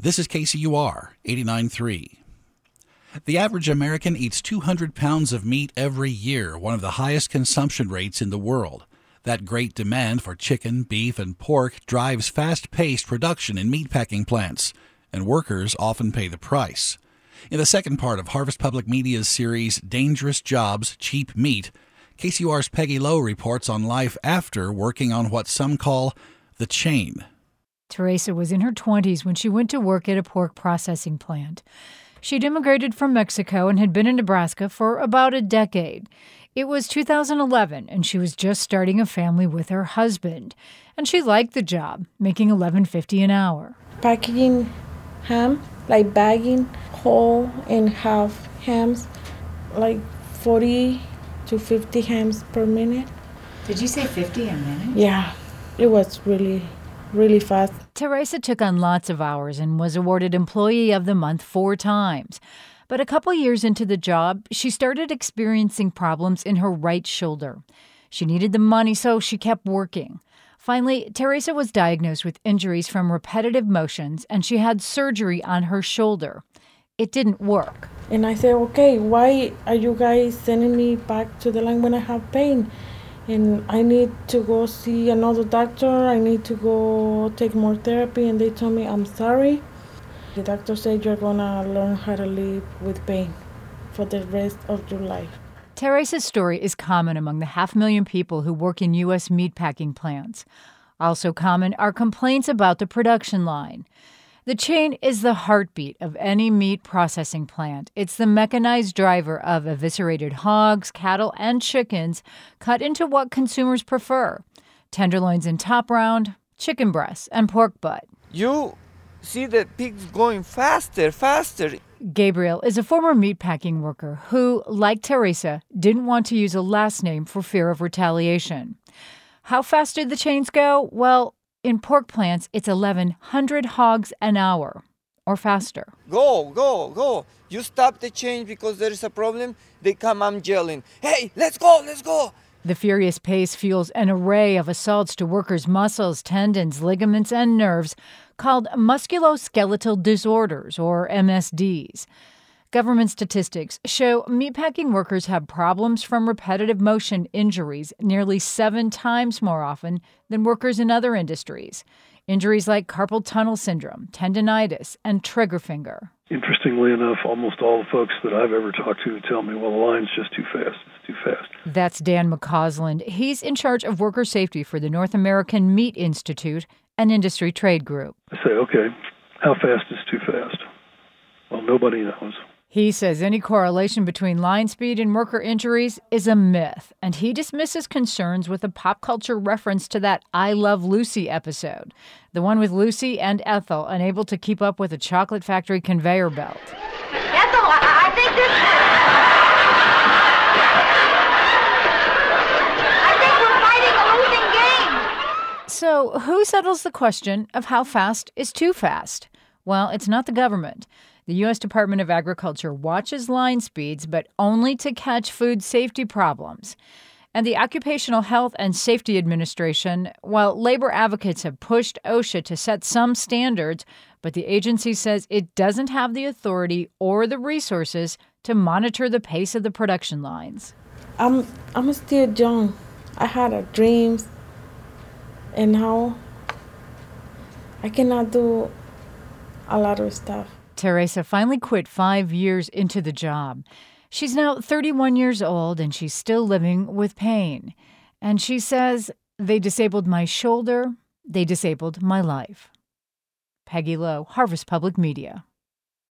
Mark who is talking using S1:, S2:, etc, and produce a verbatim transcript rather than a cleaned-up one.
S1: This is K C U R eighty-nine point three. The average American eats two hundred pounds of meat every year, one of the highest consumption rates in the world. That great demand for chicken, beef, and pork drives fast-paced production in meatpacking plants, and workers often pay the price. In the second part of Harvest Public Media's series, Dangerous Jobs, Cheap Meat, K C U R's Peggy Lowe reports on life after working on what some call the chain.
S2: Teresa was in her twenties when she went to work at a pork processing plant. She'd immigrated from Mexico and had been in Nebraska for about a decade. It was two thousand eleven, and she was just starting a family with her husband. And she liked the job, making eleven dollars and fifty cents an hour.
S3: Packaging ham, like bagging whole and half hams, like forty to fifty hams per minute.
S2: Did you say fifty a minute?
S3: Yeah, it was really, really fast.
S2: Teresa took on lots of hours and was awarded Employee of the Month four times. But a couple years into the job, she started experiencing problems in her right shoulder. She needed the money, so she kept working. Finally, Teresa was diagnosed with injuries from repetitive motions, and she had surgery on her shoulder. It didn't work.
S3: And I said, okay, why are you guys sending me back to the line when I have pain? And I need to go see another doctor. I need to go take more therapy. And they told me, I'm sorry. The doctor said you're going to learn how to live with pain for the rest of your life.
S2: Teresa's story is common among the half million people who work in U S meatpacking plants. Also common are complaints about the production line. The chain is the heartbeat of any meat processing plant. It's the mechanized driver of eviscerated hogs, cattle, and chickens cut into what consumers prefer: tenderloins and top round, chicken breasts, and pork butt.
S4: You see the pigs going faster, faster.
S2: Gabriel is a former meatpacking worker who, like Teresa, didn't want to use a last name for fear of retaliation. How fast did the chains go? Well, in pork plants, it's eleven hundred hogs an hour, or faster.
S4: Go, go, go. You stop the chain because there is a problem. They come, I'm yelling, hey, let's go, let's go.
S2: The furious pace fuels an array of assaults to workers' muscles, tendons, ligaments, and nerves called musculoskeletal disorders, or M S Ds. Government statistics show meatpacking workers have problems from repetitive motion injuries nearly seven times more often than workers in other industries. Injuries like carpal tunnel syndrome, tendinitis, and trigger finger.
S5: Interestingly enough, almost all the folks that I've ever talked to tell me, well, the line's just too fast. It's too fast.
S2: That's Dan McCausland. He's in charge of worker safety for the North American Meat Institute, an industry trade group.
S5: I say, okay, how fast is too fast? Well, nobody knows.
S2: He says any correlation between line speed and worker injuries is a myth, and he dismisses concerns with a pop culture reference to that I Love Lucy episode, the one with Lucy and Ethel unable to keep up with a chocolate factory conveyor belt.
S6: Ethel, I, I think this... I think we're fighting a losing game.
S2: So who settles the question of how fast is too fast? Well, it's not the government. The U S Department of Agriculture watches line speeds, but only to catch food safety problems. And the Occupational Health and Safety Administration, while labor advocates have pushed OSHA to set some standards, but the agency says it doesn't have the authority or the resources to monitor the pace of the production lines.
S3: I'm I'm still young. I had a dreams, and now I cannot do a lot of stuff.
S2: Teresa finally quit five years into the job. She's now thirty-one years old, and she's still living with pain. And she says, they disabled my shoulder, they disabled my life. Peggy Lowe, Harvest Public Media.